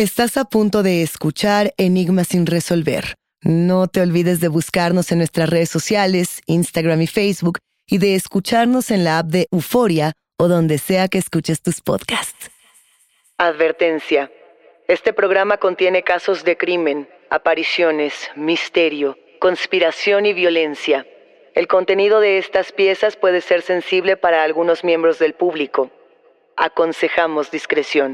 Estás a punto de escuchar Enigmas sin resolver. No te olvides de buscarnos en nuestras redes sociales, Instagram y Facebook, y de escucharnos en la app de Euforia o donde sea que escuches tus podcasts. Advertencia. Este programa contiene casos de crimen, apariciones, misterio, conspiración y violencia. El contenido de estas piezas puede ser sensible para algunos miembros del público. Aconsejamos discreción.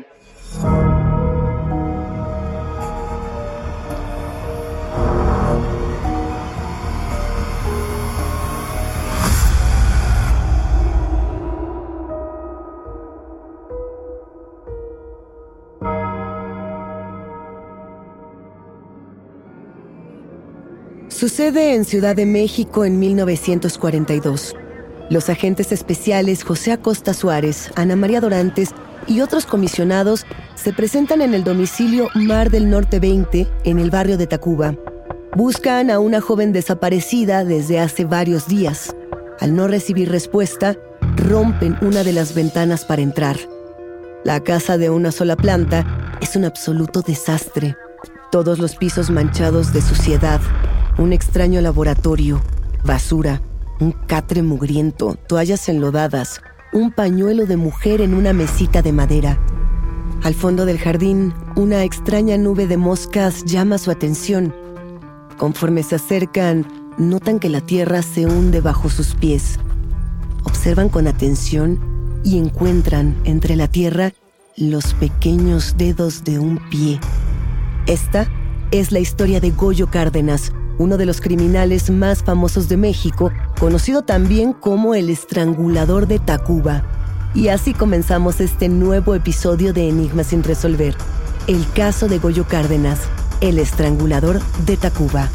Sucede en Ciudad de México en 1942. Los agentes especiales José Acosta Suárez, Ana María Dorantes y otros comisionados se presentan en el domicilio Mar del Norte 20, en el barrio de Tacuba. Buscan a una joven desaparecida desde hace varios días. Al no recibir respuesta, rompen una de las ventanas para entrar. La casa de una sola planta es un absoluto desastre. Todos los pisos manchados de suciedad. Un extraño laboratorio, basura, un catre mugriento, toallas enlodadas, un pañuelo de mujer en una mesita de madera. Al fondo del jardín, una extraña nube de moscas llama su atención. Conforme se acercan, notan que la tierra se hunde bajo sus pies. Observan con atención y encuentran entre la tierra los pequeños dedos de un pie. Esta es la historia de Goyo Cárdenas, uno de los criminales más famosos de México, conocido también como el Estrangulador de Tacuba. Y así comenzamos este nuevo episodio de Enigmas sin resolver. El caso de Goyo Cárdenas, el Estrangulador de Tacuba.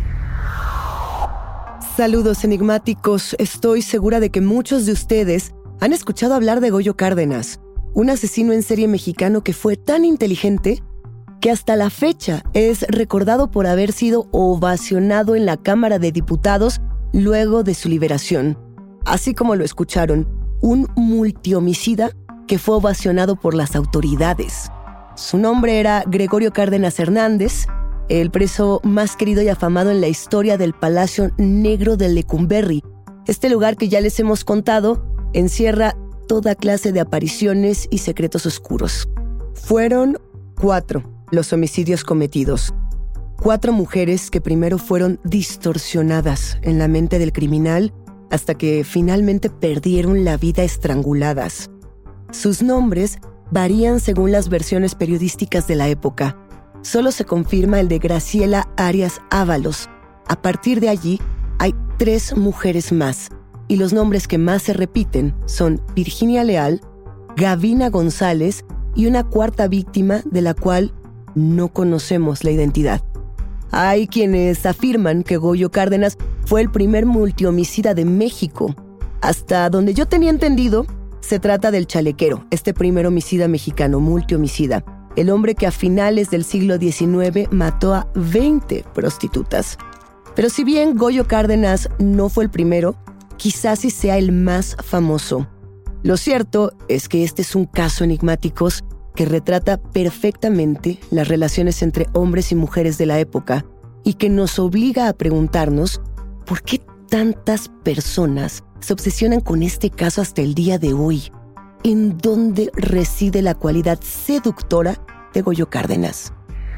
Saludos enigmáticos, estoy segura de que muchos de ustedes han escuchado hablar de Goyo Cárdenas, un asesino en serie mexicano que fue tan inteligente que hasta la fecha es recordado por haber sido ovacionado en la Cámara de Diputados luego de su liberación. Así como lo escucharon, un multihomicida que fue ovacionado por las autoridades. Su nombre era Gregorio Cárdenas Hernández, el preso más querido y afamado en la historia del Palacio Negro de Lecumberri. Este lugar que ya les hemos contado encierra toda clase de apariciones y secretos oscuros. Fueron 4 los homicidios cometidos. 4 mujeres que primero fueron distorsionadas en la mente del criminal hasta que finalmente perdieron la vida estranguladas. Sus nombres varían según las versiones periodísticas de la época. Solo se confirma el de Graciela Arias Ábalos. A partir de allí, hay 3 mujeres más, y los nombres que más se repiten son Virginia Leal, Gavina González y una 4ª víctima de la cual no conocemos la identidad. Hay quienes afirman que Goyo Cárdenas fue el primer multihomicida de México. Hasta donde yo tenía entendido, se trata del Chalequero, este primer homicida mexicano, multihomicida, el hombre que a finales del siglo XIX mató a 20 prostitutas. Pero si bien Goyo Cárdenas no fue el primero, quizás sí sea el más famoso. Lo cierto es que este es un caso enigmático que retrata perfectamente las relaciones entre hombres y mujeres de la época y que nos obliga a preguntarnos por qué tantas personas se obsesionan con este caso hasta el día de hoy. ¿En dónde reside la cualidad seductora de Goyo Cárdenas?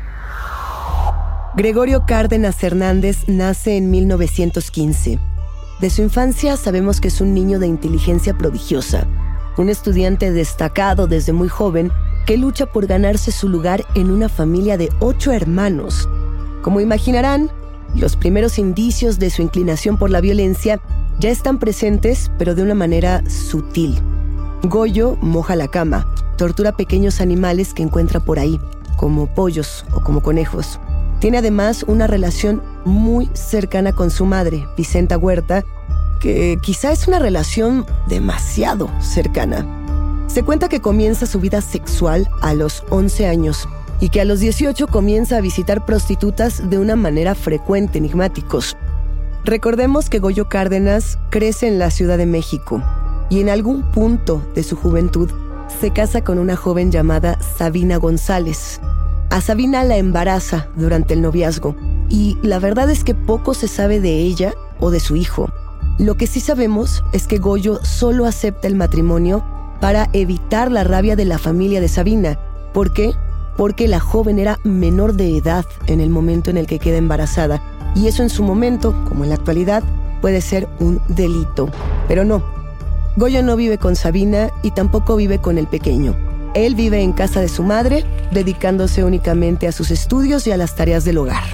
Gregorio Cárdenas Hernández nace en 1915. De su infancia sabemos que es un niño de inteligencia prodigiosa, un estudiante destacado desde muy joven que lucha por ganarse su lugar en una familia de 8 hermanos. Como imaginarán, los primeros indicios de su inclinación por la violencia ya están presentes, pero de una manera sutil. Goyo moja la cama, tortura pequeños animales que encuentra por ahí, como pollos o como conejos. Tiene además una relación muy cercana con su madre, Vicenta Huerta, que quizá es una relación demasiado cercana. Se cuenta que comienza su vida sexual a los 11 años y que a los 18 comienza a visitar prostitutas de una manera frecuente, enigmáticos. Recordemos que Goyo Cárdenas crece en la Ciudad de México y en algún punto de su juventud se casa con una joven llamada Sabina González. A Sabina la embaraza durante el noviazgo y la verdad es que poco se sabe de ella o de su hijo. Lo que sí sabemos es que Goyo solo acepta el matrimonio para evitar la rabia de la familia de Sabina. ¿Por qué? Porque la joven era menor de edad en el momento en el que queda embarazada y eso en su momento, como en la actualidad, puede ser un delito. Pero no, Goyo no vive con Sabina y tampoco vive con el pequeño. Él vive en casa de su madre, dedicándose únicamente a sus estudios y a las tareas del hogar.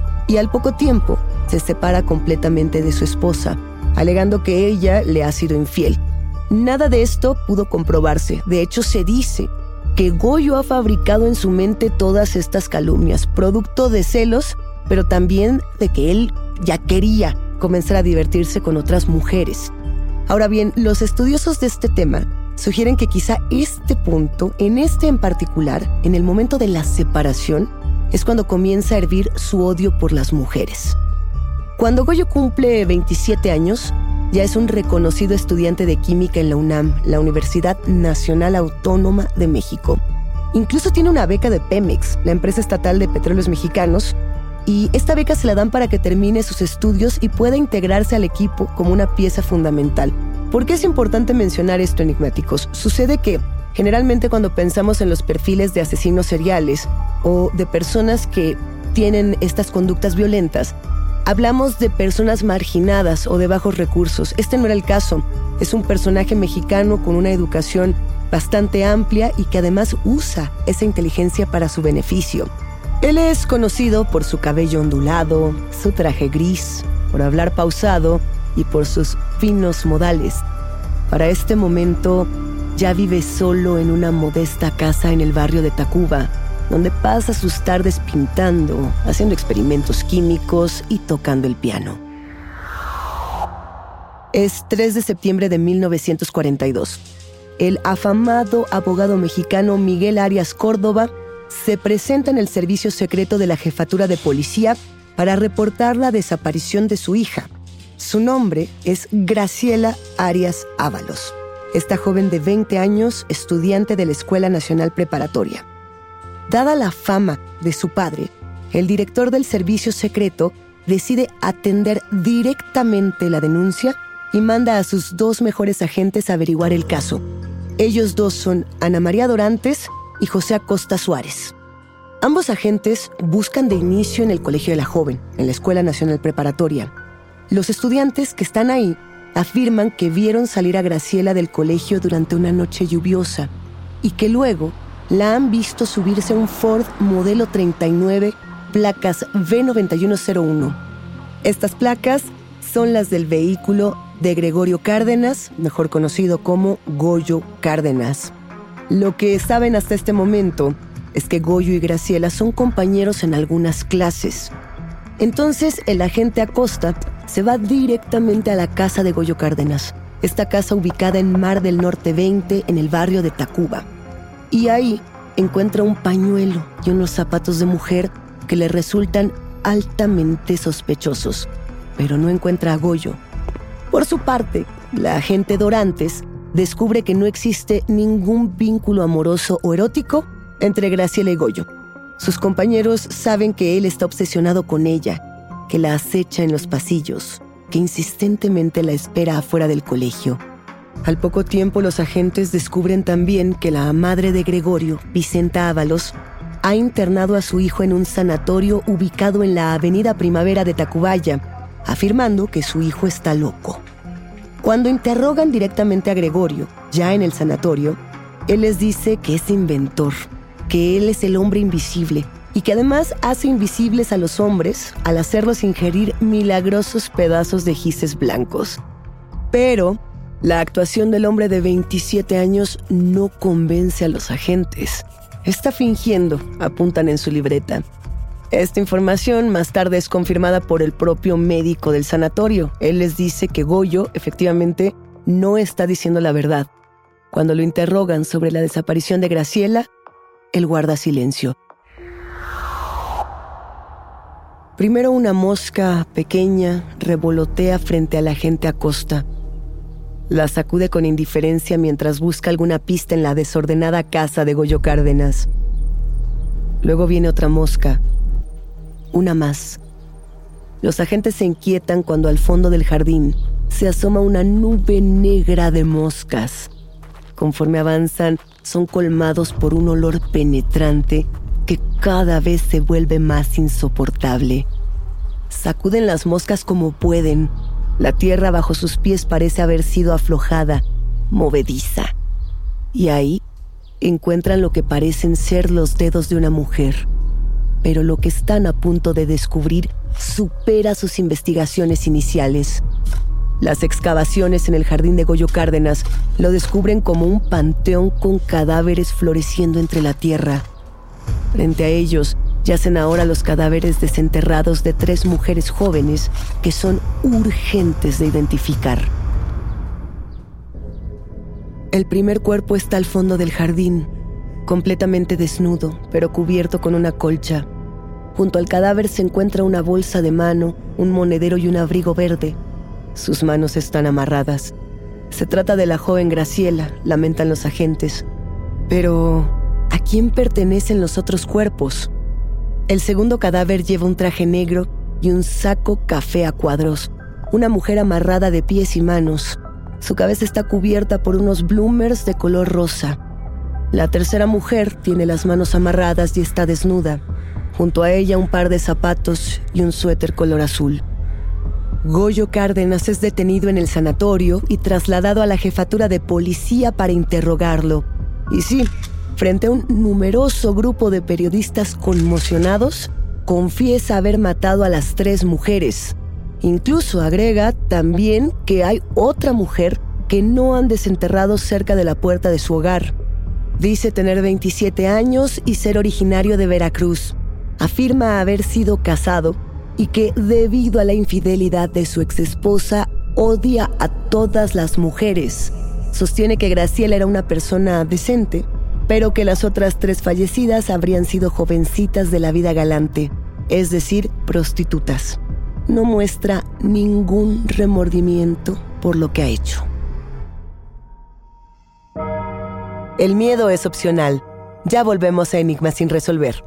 Y al poco tiempo se separa completamente de su esposa, alegando que ella le ha sido infiel. Nada de esto pudo comprobarse. De hecho, se dice que Goyo ha fabricado en su mente todas estas calumnias, producto de celos, pero también de que él ya quería comenzar a divertirse con otras mujeres. Ahora bien, los estudiosos de este tema sugieren que quizá este punto, en particular, en el momento de la separación, es cuando comienza a hervir su odio por las mujeres. Cuando Goyo cumple 27 años, ya es un reconocido estudiante de química en la UNAM, la Universidad Nacional Autónoma de México. Incluso tiene una beca de Pemex, la empresa estatal de petróleos mexicanos, y esta beca se la dan para que termine sus estudios y pueda integrarse al equipo como una pieza fundamental. ¿Por qué es importante mencionar esto, enigmáticos? Sucede que generalmente cuando pensamos en los perfiles de asesinos seriales o de personas que tienen estas conductas violentas, hablamos de personas marginadas o de bajos recursos. Este no era el caso. Es un personaje mexicano con una educación bastante amplia y que además usa esa inteligencia para su beneficio. Él es conocido por su cabello ondulado, su traje gris, por hablar pausado y por sus finos modales. Para este momento, ya vive solo en una modesta casa en el barrio de Tacuba, donde pasa sus tardes pintando, haciendo experimentos químicos y tocando el piano. Es 3 de septiembre de 1942. El afamado abogado mexicano Miguel Arias Córdoba se presenta en el servicio secreto de la jefatura de policía para reportar la desaparición de su hija. Su nombre es Graciela Arias Ábalos. Esta joven de 20 años, estudiante de la Escuela Nacional Preparatoria. Dada la fama de su padre, el director del servicio secreto decide atender directamente la denuncia y manda a sus 2 mejores agentes a averiguar el caso. Ellos 2 son Ana María Dorantes y José Acosta Suárez. Ambos agentes buscan de inicio en el colegio de la joven, en la Escuela Nacional Preparatoria. Los estudiantes que están ahí afirman que vieron salir a Graciela del colegio durante una noche lluviosa y que luego la han visto subirse a un Ford modelo 39, placas V9101. Estas placas son las del vehículo de Gregorio Cárdenas, mejor conocido como Goyo Cárdenas. Lo que saben hasta este momento es que Goyo y Graciela son compañeros en algunas clases. Entonces el agente Acosta se va directamente a la casa de Goyo Cárdenas, esta casa ubicada en Mar del Norte 20 en el barrio de Tacuba. Y ahí encuentra un pañuelo y unos zapatos de mujer que le resultan altamente sospechosos, pero no encuentra a Goyo. Por su parte, la agente Dorantes descubre que no existe ningún vínculo amoroso o erótico entre Graciela y Goyo. Sus compañeros saben que él está obsesionado con ella, que la acecha en los pasillos, que insistentemente la espera afuera del colegio. Al poco tiempo, los agentes descubren también que la madre de Gregorio, Vicenta Ábalos, ha internado a su hijo en un sanatorio ubicado en la avenida Primavera de Tacubaya, afirmando que su hijo está loco. Cuando interrogan directamente a Gregorio, ya en el sanatorio, él les dice que es inventor, que él es el hombre invisible y que además hace invisibles a los hombres al hacerlos ingerir milagrosos pedazos de gises blancos. Pero la actuación del hombre de 27 años no convence a los agentes. Está fingiendo, apuntan en su libreta. Esta información más tarde es confirmada por el propio médico del sanatorio. Él les dice que Goyo efectivamente no está diciendo la verdad. Cuando lo interrogan sobre la desaparición de Graciela, él guarda silencio. Primero una mosca pequeña revolotea frente a la agente Acosta. La sacude con indiferencia mientras busca alguna pista en la desordenada casa de Goyo Cárdenas. Luego viene otra mosca. Una más. Los agentes se inquietan cuando al fondo del jardín se asoma una nube negra de moscas. Conforme avanzan, son colmados por un olor penetrante que cada vez se vuelve más insoportable. Sacuden las moscas como pueden. La tierra bajo sus pies parece haber sido aflojada, movediza. Y ahí encuentran lo que parecen ser los dedos de una mujer. Pero lo que están a punto de descubrir supera sus investigaciones iniciales. Las excavaciones en el jardín de Goyo Cárdenas lo descubren como un panteón con cadáveres floreciendo entre la tierra. Frente a ellos yacen ahora los cadáveres desenterrados de 3 mujeres jóvenes que son urgentes de identificar. El primer cuerpo está al fondo del jardín, completamente desnudo, pero cubierto con una colcha. Junto al cadáver se encuentra una bolsa de mano, un monedero y un abrigo verde. Sus manos están amarradas. Se trata de la joven Graciela, lamentan los agentes. Pero, ¿a quién pertenecen los otros cuerpos? El segundo cadáver lleva un traje negro y un saco café a cuadros. Una mujer amarrada de pies y manos. Su cabeza está cubierta por unos bloomers de color rosa. La tercera mujer tiene las manos amarradas y está desnuda. Junto a ella un par de zapatos y un suéter color azul. Goyo Cárdenas es detenido en el sanatorio y trasladado a la jefatura de policía para interrogarlo. Y sí, frente a un numeroso grupo de periodistas conmocionados, confiesa haber matado a las 3 mujeres. Incluso agrega también que hay otra mujer que no han desenterrado cerca de la puerta de su hogar. Dice tener 27 años y ser originario de Veracruz. Afirma haber sido casado y que debido a la infidelidad de su exesposa odia a todas las mujeres. Sostiene que Graciela era una persona decente, pero que las otras 3 fallecidas habrían sido jovencitas de la vida galante, es decir, prostitutas. No muestra ningún remordimiento por lo que ha hecho. El miedo es opcional. Ya volvemos a Enigmas sin resolver.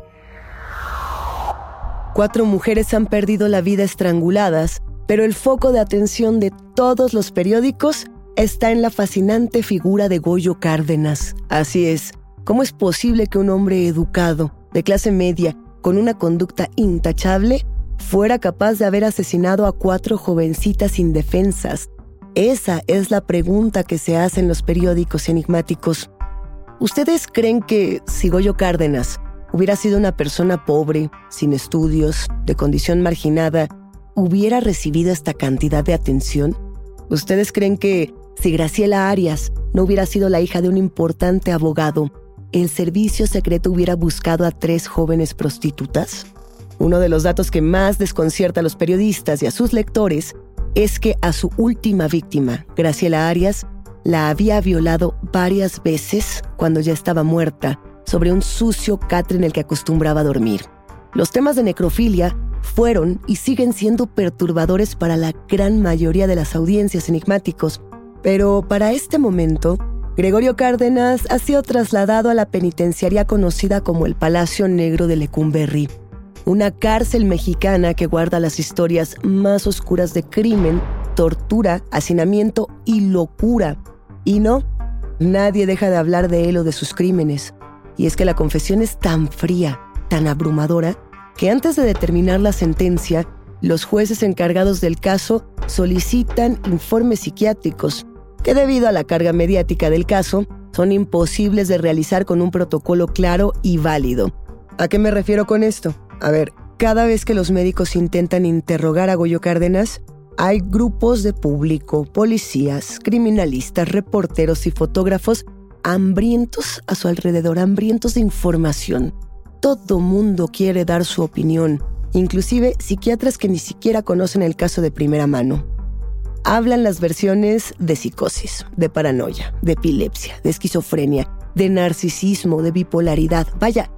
4 mujeres han perdido la vida estranguladas, pero el foco de atención de todos los periódicos está en la fascinante figura de Goyo Cárdenas. Así es, ¿cómo es posible que un hombre educado, de clase media, con una conducta intachable, fuera capaz de haber asesinado a 4 jovencitas indefensas? Esa es la pregunta que se hace en los periódicos enigmáticos. ¿Ustedes creen que si Goyo Cárdenas hubiera sido una persona pobre, sin estudios, de condición marginada, hubiera recibido esta cantidad de atención? ¿Ustedes creen que si Graciela Arias no hubiera sido la hija de un importante abogado, el servicio secreto hubiera buscado a 3 jóvenes prostitutas? Uno de los datos que más desconcierta a los periodistas y a sus lectores es que a su última víctima, Graciela Arias, la había violado varias veces cuando ya estaba muerta, sobre un sucio catre en el que acostumbraba dormir. Los temas de necrofilia fueron y siguen siendo perturbadores para la gran mayoría de las audiencias enigmáticos, pero para este momento, Gregorio Cárdenas ha sido trasladado a la penitenciaría conocida como el Palacio Negro de Lecumberri, una cárcel mexicana que guarda las historias más oscuras de crimen, tortura, hacinamiento y locura. Y no, nadie deja de hablar de él o de sus crímenes. Y es que la confesión es tan fría, tan abrumadora, que antes de determinar la sentencia, los jueces encargados del caso solicitan informes psiquiátricos, que debido a la carga mediática del caso, son imposibles de realizar con un protocolo claro y válido. ¿A qué me refiero con esto? A ver, cada vez que los médicos intentan interrogar a Goyo Cárdenas, hay grupos de público, policías, criminalistas, reporteros y fotógrafos hambrientos a su alrededor, hambrientos de información. Todo mundo quiere dar su opinión, inclusive psiquiatras que ni siquiera conocen el caso de primera mano. Hablan las versiones de psicosis, de paranoia, de epilepsia, de esquizofrenia, de narcisismo, de bipolaridad. Vaya,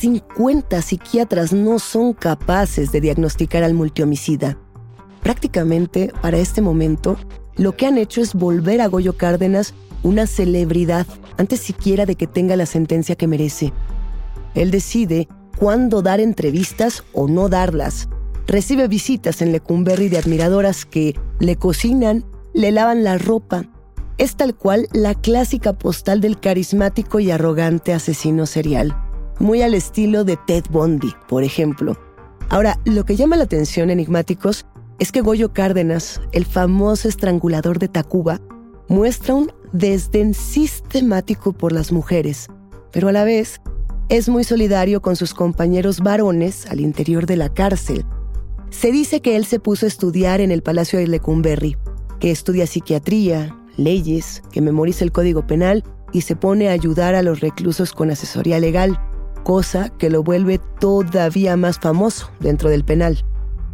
50 psiquiatras no son capaces de diagnosticar al multihomicida. Prácticamente, para este momento, lo que han hecho es volver a Goyo Cárdenas una celebridad antes siquiera de que tenga la sentencia que merece. Él decide cuándo dar entrevistas o no darlas. Recibe visitas en Lecumberri de admiradoras que le cocinan, le lavan la ropa. Es tal cual la clásica postal del carismático y arrogante asesino serial, muy al estilo de Ted Bundy, por ejemplo. Ahora, lo que llama la atención, enigmáticos, es que Goyo Cárdenas, el famoso estrangulador de Tacuba, muestra un desdén sistemático por las mujeres, pero a la vez es muy solidario con sus compañeros varones al interior de la cárcel. Se dice que él se puso a estudiar en el Palacio de Lecumberri, que estudia psiquiatría, leyes, que memoriza el Código Penal y se pone a ayudar a los reclusos con asesoría legal, cosa que lo vuelve todavía más famoso dentro del penal.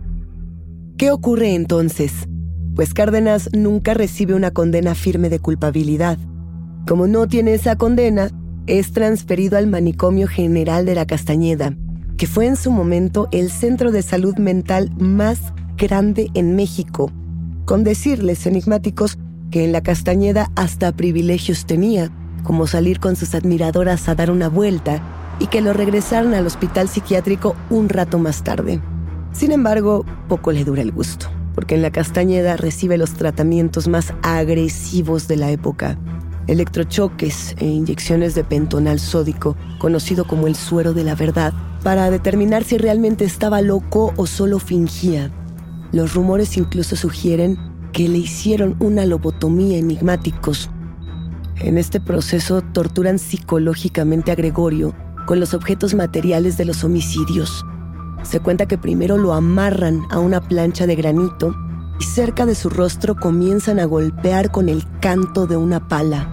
¿Qué ocurre entonces? Pues Cárdenas nunca recibe una condena firme de culpabilidad. Como no tiene esa condena, es transferido al Manicomio General de la Castañeda, que fue en su momento el centro de salud mental más grande en México. Con decirles, enigmáticos, que en la Castañeda hasta privilegios tenía, como salir con sus admiradoras a dar una vuelta y que lo regresaran al hospital psiquiátrico un rato más tarde. Sin embargo, poco le dura el gusto, porque en la Castañeda recibe los tratamientos más agresivos de la época. Electrochoques e inyecciones de pentonal sódico, conocido como el suero de la verdad, para determinar si realmente estaba loco o solo fingía. Los rumores incluso sugieren que le hicieron una lobotomía, enigmáticos. En este proceso torturan psicológicamente a Gregorio con los objetos materiales de los homicidios. Se cuenta que primero lo amarran a una plancha de granito y cerca de su rostro comienzan a golpear con el canto de una pala.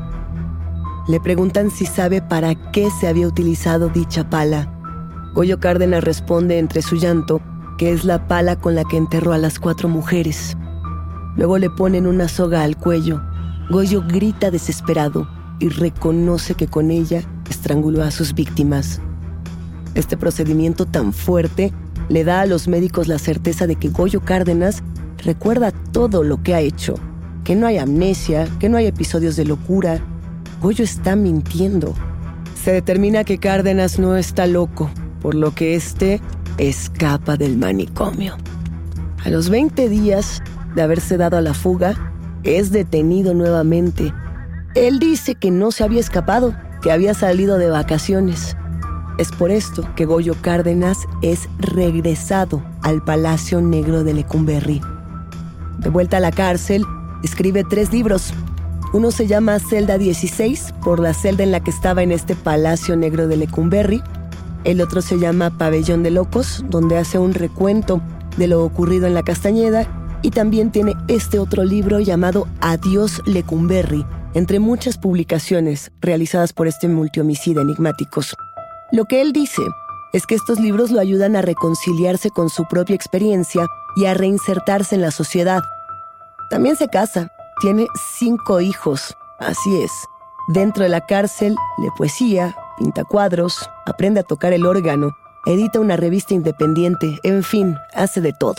Le preguntan si sabe para qué se había utilizado dicha pala. Goyo Cárdenas responde entre su llanto que es la pala con la que enterró a las 4 mujeres. Luego le ponen una soga al cuello. Goyo grita desesperado y reconoce que con ella estranguló a sus víctimas. Este procedimiento tan fuerte le da a los médicos la certeza de que Goyo Cárdenas recuerda todo lo que ha hecho, que no hay amnesia, que no hay episodios de locura. Goyo está mintiendo. Se determina que Cárdenas no está loco, por lo que éste escapa del manicomio. A los 20 días de haberse dado a la fuga, es detenido nuevamente. Él dice que no se había escapado, que había salido de vacaciones. Es por esto que Goyo Cárdenas es regresado al Palacio Negro de Lecumberri. De vuelta a la cárcel, escribe 3 libros. Uno se llama Celda 16, por la celda en la que estaba en este Palacio Negro de Lecumberri. El otro se llama Pabellón de Locos, donde hace un recuento de lo ocurrido en la Castañeda. Y también tiene este otro libro llamado Adiós Lecumberri, entre muchas publicaciones realizadas por este multihomicida, enigmáticos. Lo que él dice es que estos libros lo ayudan a reconciliarse con su propia experiencia y a reinsertarse en la sociedad. También se casa, tiene 5 hijos, así es. Dentro de la cárcel lee poesía, pinta cuadros, aprende a tocar el órgano, edita una revista independiente, en fin, hace de todo.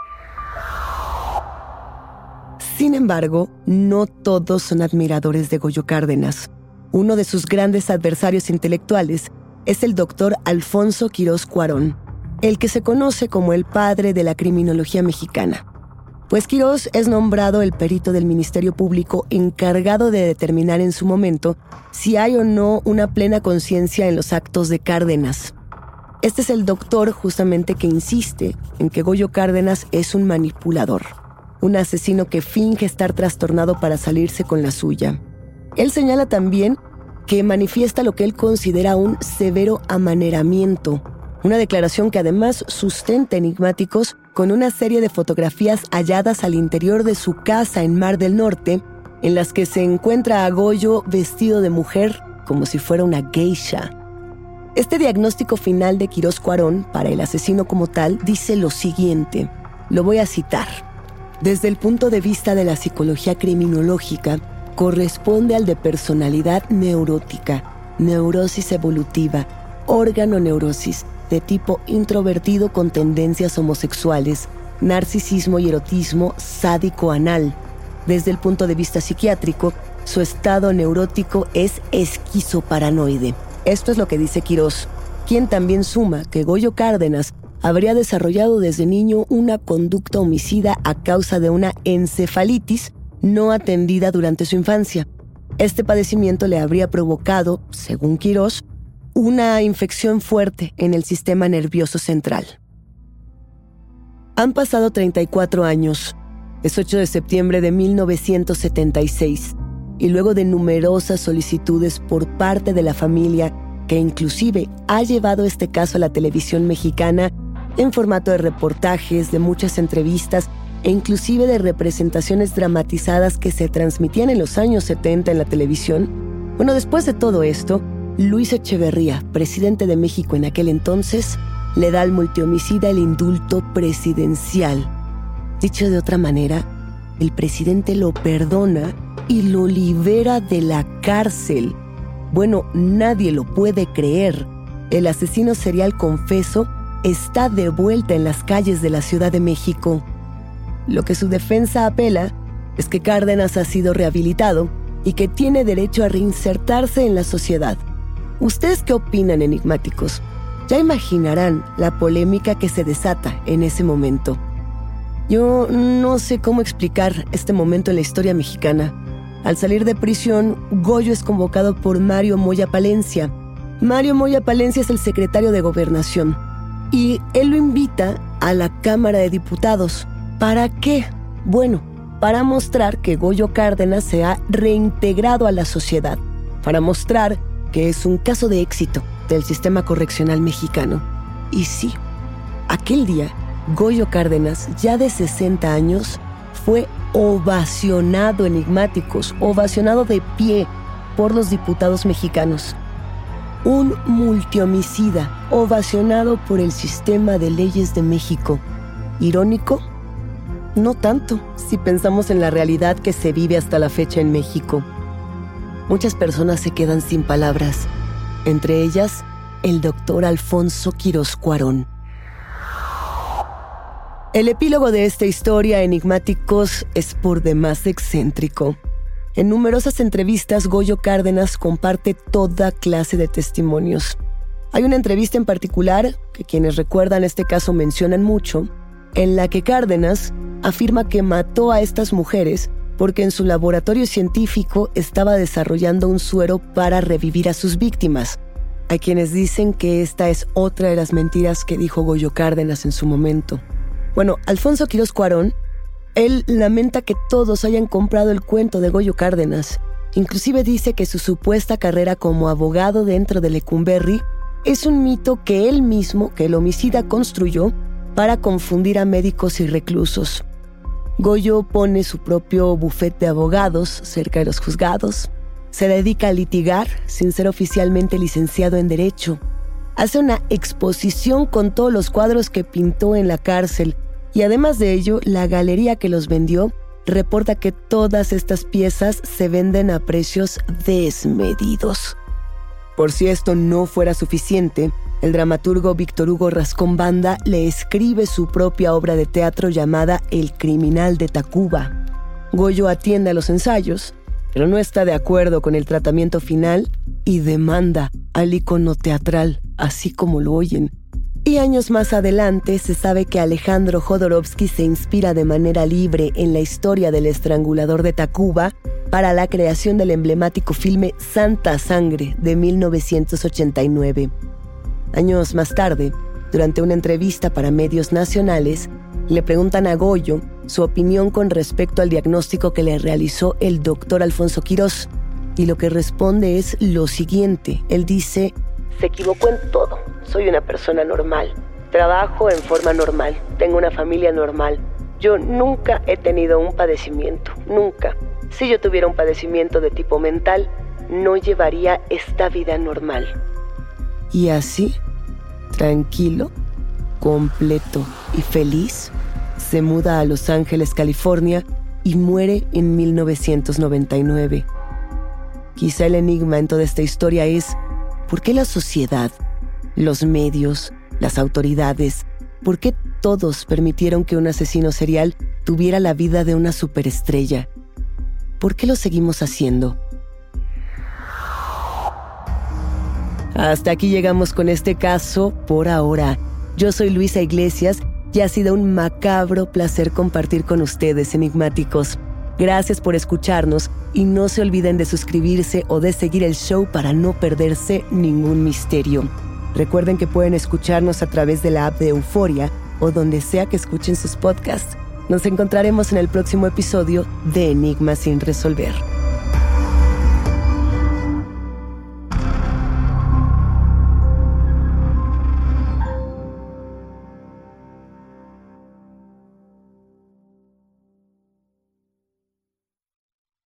Sin embargo, no todos son admiradores de Goyo Cárdenas. Uno de sus grandes adversarios intelectuales es el doctor Alfonso Quirós Cuarón, el que se conoce como el padre de la criminología mexicana. Pues Quirós es nombrado el perito del Ministerio Público encargado de determinar en su momento si hay o no una plena conciencia en los actos de Cárdenas. Este es el doctor justamente que insiste en que Goyo Cárdenas es un manipulador, un asesino que finge estar trastornado para salirse con la suya. Él señala también que manifiesta lo que él considera un severo amaneramiento, una declaración que además sustenta, enigmáticos, con una serie de fotografías halladas al interior de su casa en Mar del Norte, en las que se encuentra a Goyo vestido de mujer como si fuera una geisha. Este diagnóstico final de Quirós Cuarón para el asesino como tal dice lo siguiente, lo voy a citar. Desde el punto de vista de la psicología criminológica, corresponde al de personalidad neurótica, neurosis evolutiva, organoneurosis, de tipo introvertido con tendencias homosexuales, narcisismo y erotismo sádico-anal. Desde el punto de vista psiquiátrico, su estado neurótico es esquizoparanoide. Esto es lo que dice Quirós, quien también suma que Goyo Cárdenas habría desarrollado desde niño una conducta homicida a causa de una encefalitis no atendida durante su infancia. Este padecimiento le habría provocado, según Quirós, una infección fuerte en el sistema nervioso central. Han pasado 34 años. Es 8 de septiembre de 1976, y luego de numerosas solicitudes por parte de la familia, que inclusive ha llevado este caso a la televisión mexicana en formato de reportajes, de muchas entrevistas e inclusive de representaciones dramatizadas que se transmitían en los años 70 en la televisión. Bueno, después de todo esto, Luis Echeverría, presidente de México en aquel entonces, le da al multihomicida el indulto presidencial. Dicho de otra manera, el presidente lo perdona y lo libera de la cárcel. Bueno, nadie lo puede creer. El asesino serial confeso está de vuelta en las calles de la Ciudad de México. Lo que su defensa apela es que Cárdenas ha sido rehabilitado y que tiene derecho a reinsertarse en la sociedad. ¿Ustedes qué opinan, enigmáticos? Ya imaginarán la polémica que se desata en ese momento. Yo no sé cómo explicar este momento en la historia mexicana. Al salir de prisión, Goyo es convocado por Mario Moya Palencia. Mario Moya Palencia es el secretario de Gobernación y él lo invita a la Cámara de Diputados. ¿Para qué? Bueno, para mostrar que Goyo Cárdenas se ha reintegrado a la sociedad, para mostrar que es un caso de éxito del sistema correccional mexicano. Y sí, aquel día, Goyo Cárdenas, ya de 60 años, fue ovacionado, enigmáticos, ovacionado de pie por los diputados mexicanos. Un multihomicida ovacionado por el sistema de leyes de México. ¿Irónico? No tanto, si pensamos en la realidad que se vive hasta la fecha en México. Muchas personas se quedan sin palabras, entre ellas el doctor Alfonso Quirós Cuarón. El epílogo de esta historia, enigmáticos, es por demás excéntrico. En numerosas entrevistas, Goyo Cárdenas comparte toda clase de testimonios. Hay una entrevista en particular, que quienes recuerdan este caso mencionan mucho, en la que Cárdenas afirma que mató a estas mujeres porque en su laboratorio científico estaba desarrollando un suero para revivir a sus víctimas. Hay quienes dicen que esta es otra de las mentiras que dijo Goyo Cárdenas en su momento. Bueno, Alfonso Quirós Cuarón, él lamenta que todos hayan comprado el cuento de Goyo Cárdenas. Inclusive dice que su supuesta carrera como abogado dentro de Lecumberri es un mito que él mismo, que el homicida, construyó para confundir a médicos y reclusos. Goyo pone su propio bufete de abogados cerca de los juzgados. Se dedica a litigar sin ser oficialmente licenciado en Derecho. Hace una exposición con todos los cuadros que pintó en la cárcel y además de ello, la galería que los vendió reporta que todas estas piezas se venden a precios desmedidos. Por si esto no fuera suficiente, el dramaturgo Víctor Hugo Rascón Banda le escribe su propia obra de teatro llamada El Criminal de Tacuba. Goyo atiende a los ensayos, pero no está de acuerdo con el tratamiento final y demanda al ícono teatral, así como lo oyen. Y años más adelante se sabe que Alejandro Jodorowsky se inspira de manera libre en la historia del estrangulador de Tacuba para la creación del emblemático filme Santa Sangre de 1989. Años más tarde, durante una entrevista para medios nacionales, le preguntan a Goyo su opinión con respecto al diagnóstico que le realizó el doctor Alfonso Quirós, y lo que responde es lo siguiente. Él dice: se equivocó en todo. Soy una persona normal. Trabajo en forma normal. Tengo una familia normal. Yo nunca he tenido un padecimiento. Nunca. Si yo tuviera un padecimiento de tipo mental, no llevaría esta vida normal. Y así, tranquilo, completo y feliz, se muda a Los Ángeles, California, y muere en 1999. Quizá el enigma en toda esta historia es: ¿por qué la sociedad, los medios, las autoridades, por qué todos permitieron que un asesino serial tuviera la vida de una superestrella? ¿Por qué lo seguimos haciendo? Hasta aquí llegamos con este caso por ahora. Yo soy Luisa Iglesias y ha sido un macabro placer compartir con ustedes, enigmáticos. Gracias por escucharnos y no se olviden de suscribirse o de seguir el show para no perderse ningún misterio. Recuerden que pueden escucharnos a través de la app de Euforia o donde sea que escuchen sus podcasts. Nos encontraremos en el próximo episodio de Enigmas sin resolver.